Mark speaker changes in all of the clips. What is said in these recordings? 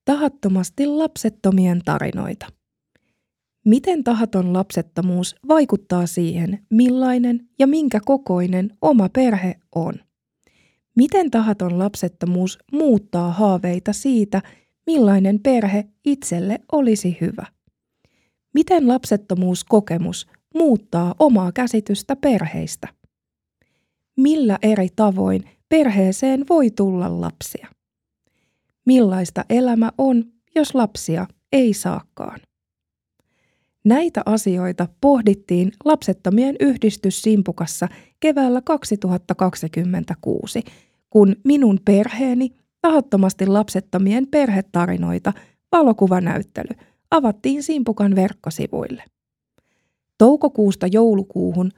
Speaker 1: Tahattomasti lapsettomien tarinoita. Miten tahaton lapsettomuus vaikuttaa siihen, millainen ja minkä kokoinen oma perhe on? Miten tahaton lapsettomuus muuttaa haaveita siitä, millainen perhe itselle olisi hyvä? Miten lapsettomuuskokemus muuttaa omaa käsitystä perheistä? Millä eri tavoin perheeseen voi tulla lapsia? Millaista elämä on, jos lapsia ei saakaan? Näitä asioita pohdittiin Lapsettomien yhdistys Simpukassa keväällä 2026, kun Minun perheeni, tahattomasti lapsettomien perhetarinoita, valokuvanäyttely avattiin Simpukan verkkosivuille. Toukokuusta joulukuuhun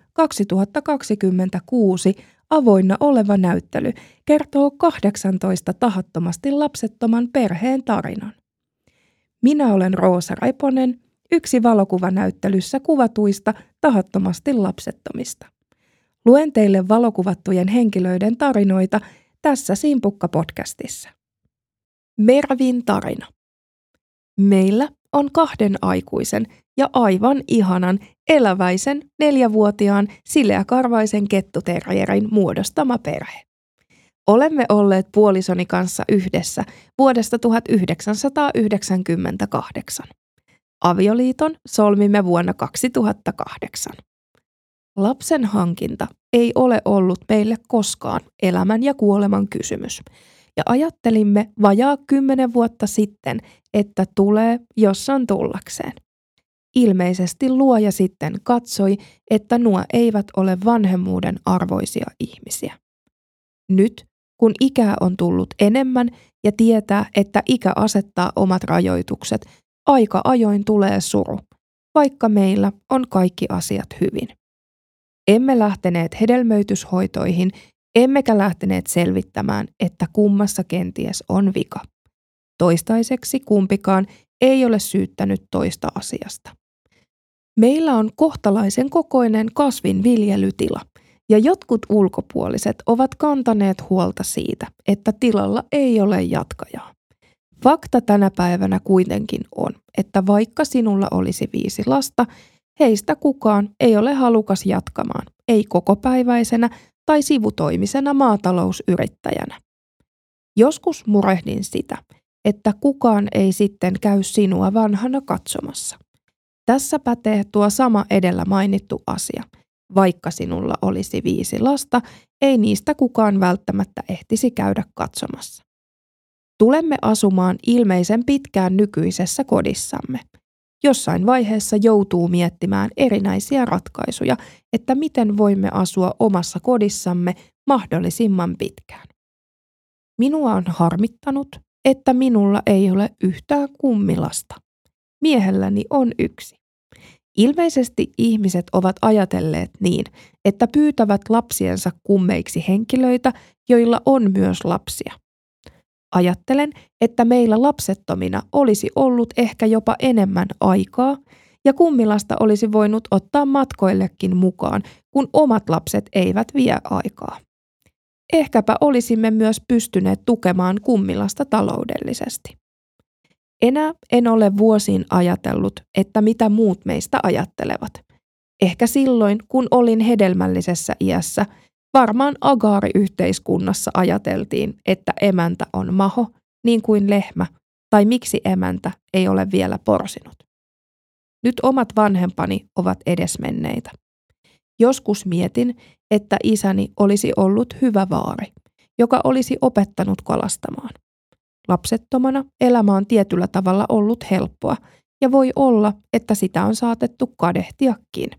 Speaker 1: 2026 avoinna oleva näyttely kertoo 18 tahattomasti lapsettoman perheen tarinan. Minä olen Roosa Reponen, yksi valokuvanäyttelyssä kuvatuista tahattomasti lapsettomista. Luen teille valokuvattujen henkilöiden tarinoita tässä Simpukka-podcastissa. Mervin tarina. Meillä on 2 aikuisen ja aivan ihanan eläväisen 4-vuotiaan sileäkarvaisen kettuterrierin muodostama perhe. Olemme olleet puolisoni kanssa yhdessä vuodesta 1998. Avioliiton solmimme vuonna 2008. Lapsen hankinta ei ole ollut meille koskaan elämän ja kuoleman kysymys, ja ajattelimme vajaa 10 vuotta sitten, että tulee, jos on tullakseen. Ilmeisesti luoja sitten katsoi, että nuo eivät ole vanhemmuuden arvoisia ihmisiä. Nyt, kun ikää on tullut enemmän ja tietää, että ikä asettaa omat rajoitukset, aika ajoin tulee suru, vaikka meillä on kaikki asiat hyvin. Emme lähteneet hedelmöityshoitoihin, emmekä lähteneet selvittämään, että kummassa kenties on vika. Toistaiseksi kumpikaan ei ole syyttänyt toista asiasta. Meillä on kohtalaisen kokoinen kasvinviljelytila, ja jotkut ulkopuoliset ovat kantaneet huolta siitä, että tilalla ei ole jatkajaa. Fakta tänä päivänä kuitenkin on, että vaikka sinulla olisi 5 lasta, heistä kukaan ei ole halukas jatkamaan, ei kokopäiväisenä tai sivutoimisena maatalousyrittäjänä. Joskus murehdin sitä, että kukaan ei sitten käy sinua vanhana katsomassa. Tässä pätee tuo sama edellä mainittu asia. Vaikka sinulla olisi 5 lasta, ei niistä kukaan välttämättä ehtisi käydä katsomassa. Tulemme asumaan ilmeisen pitkään nykyisessä kodissamme. Jossain vaiheessa joutuu miettimään erinäisiä ratkaisuja, että miten voimme asua omassa kodissamme mahdollisimman pitkään. Minua on harmittanut, että minulla ei ole yhtään kummilasta. Miehelläni on 1. Ilmeisesti ihmiset ovat ajatelleet niin, että pyytävät lapsiensa kummeiksi henkilöitä, joilla on myös lapsia. Ajattelen, että meillä lapsettomina olisi ollut ehkä jopa enemmän aikaa ja kummilasta olisi voinut ottaa matkoillekin mukaan, kun omat lapset eivät vie aikaa. Ehkäpä olisimme myös pystyneet tukemaan kummilasta taloudellisesti. Enää en ole vuosiin ajatellut, että mitä muut meistä ajattelevat. Ehkä silloin, kun olin hedelmällisessä iässä, varmaan agaariyhteiskunnassa ajateltiin, että emäntä on maho, niin kuin lehmä, tai miksi emäntä ei ole vielä porsinut. Nyt omat vanhempani ovat edesmenneitä. Joskus mietin, että isäni olisi ollut hyvä vaari, joka olisi opettanut kalastamaan. Lapsettomana elämä on tietyllä tavalla ollut helppoa, ja voi olla, että sitä on saatettu kadehtiakin.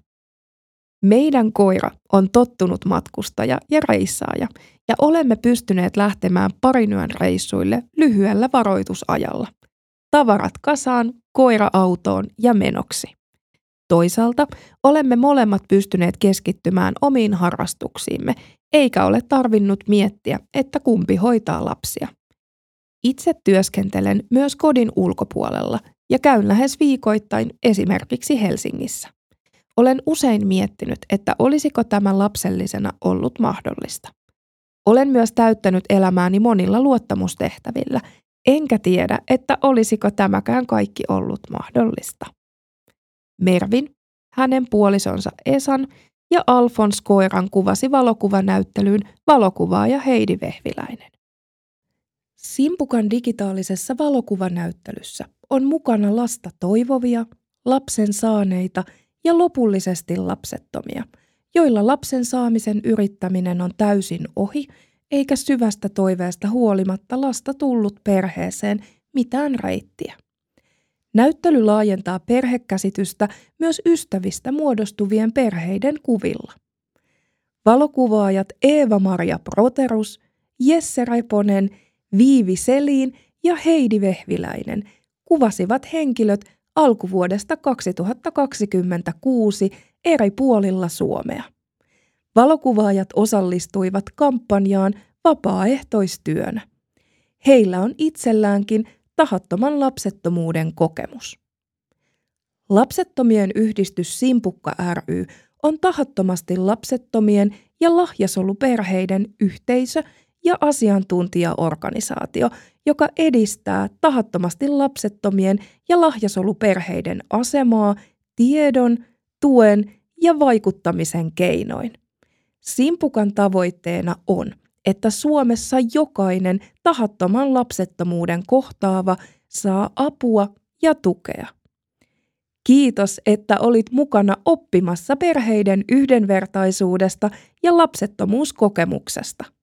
Speaker 1: Meidän koira on tottunut matkustaja ja reissaaja, ja olemme pystyneet lähtemään parin yön reissuille lyhyellä varoitusajalla. Tavarat kasaan, koira autoon ja menoksi. Toisaalta olemme molemmat pystyneet keskittymään omiin harrastuksiimme, eikä ole tarvinnut miettiä, että kumpi hoitaa lapsia. Itse työskentelen myös kodin ulkopuolella ja käyn lähes viikoittain esimerkiksi Helsingissä. Olen usein miettinyt, että olisiko tämä lapsellisena ollut mahdollista. Olen myös täyttänyt elämääni monilla luottamustehtävillä, Enkä tiedä, että olisiko tämäkään kaikki ollut mahdollista. Mervin, hänen puolisonsa Esan ja Alfons koiran kuvasi valokuvanäyttelyyn valokuvaaja Heidi Vehviläinen. Simpukan digitaalisessa valokuvanäyttelyssä on mukana lasta toivovia, lapsen saaneita ja lopullisesti lapsettomia, joilla lapsen saamisen yrittäminen on täysin ohi, eikä syvästä toiveesta huolimatta lasta tullut perheeseen mitään reittiä. Näyttely laajentaa perhekäsitystä myös ystävistä muodostuvien perheiden kuvilla. Valokuvaajat Eeva-Maria Proterus, Jesse Reponen, Viivi Selin ja Heidi Vehviläinen kuvasivat henkilöt alkuvuodesta 2026 eri puolilla Suomea. Valokuvaajat osallistuivat kampanjaan vapaaehtoistyönä. Heillä on itselläänkin tahattoman lapsettomuuden kokemus. Lapsettomien yhdistys Simpukka ry on tahattomasti lapsettomien ja lahjasoluperheiden yhteisö ja asiantuntijaorganisaatio, joka edistää tahattomasti lapsettomien ja lahjasoluperheiden asemaa tiedon, tuen ja vaikuttamisen keinoin. Simpukan tavoitteena on, että Suomessa jokainen tahattoman lapsettomuuden kohtaava saa apua ja tukea. Kiitos, että olit mukana oppimassa perheiden yhdenvertaisuudesta ja lapsettomuuskokemuksesta.